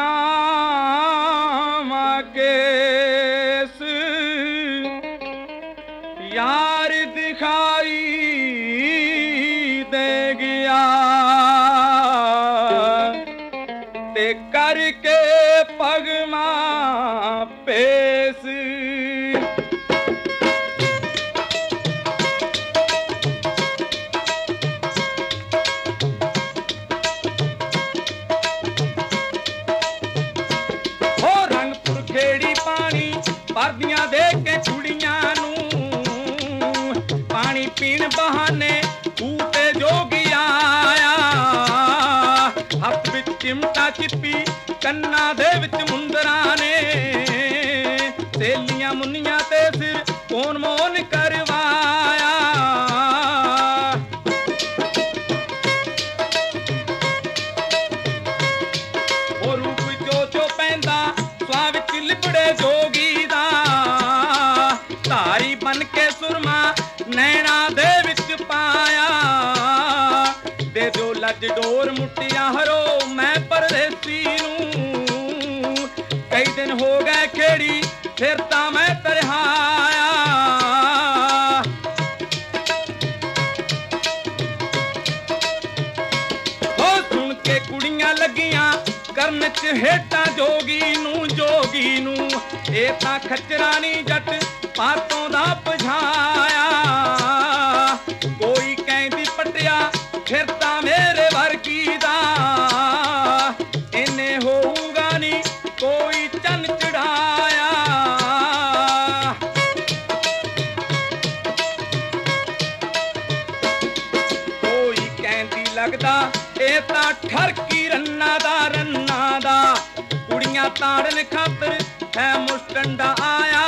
सुनावा केस यार दिखाई दे गया ते करके पगमा पेस भरदियां दे के कुड़ियां नूं पानी पीण बहाने खूते जोगी आया हत्थ विच चिमटा चिप्पी कन्ना दे विच मुंदरां ने सहेलियां मुन्नियां ते सिर कौन मोन करवाया ओ रूप चो चो पैंदा स्वां विच लिबड़े जोगी धारी बन के सुरमा नैना दे विच पाया दे दो लज डोर मुट्टियां हरो मैं परदेसी नूं कई दिन हो गए खेड़ी फिर तां मैं तरहाया हो सुन के कुड़ियां लगियां करन च हेटां जोगी नूं ए तां खचरानी जट पातों दा पछाया कोई कहंदी पटिया फिर तां मेरे वर्गी दा इन्ने होऊगा नी कोई चन चढ़ाया कोई कहंदी लगदा ए तां ठरकी रन्ना दा कुड़ियां ताड़न खातर है मुस्टंडा आया